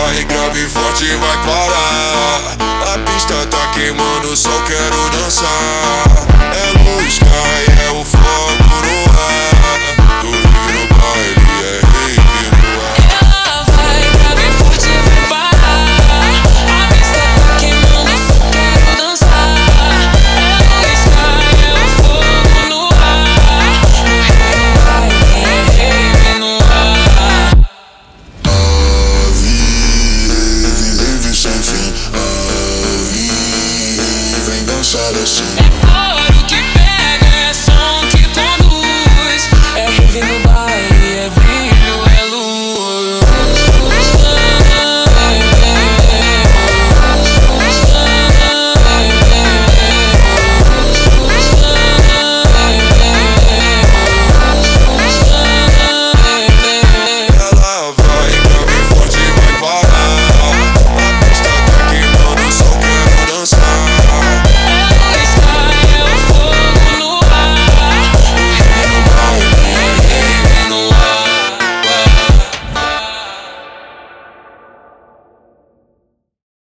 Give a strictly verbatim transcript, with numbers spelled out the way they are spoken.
sky, grave forte vai parar. A pista tá queimando, só quero dançar. É luz, sky, é o fogo no ar. Dormir no baile, é rave no ar. Ela vai, grave forte vai parar. A pista tá queimando, só quero dançar. É luz, sky, é o fogo no ar. Dormir no baile, é rave no ar. Rave, rave sem fim. Rave, vem dançar assim.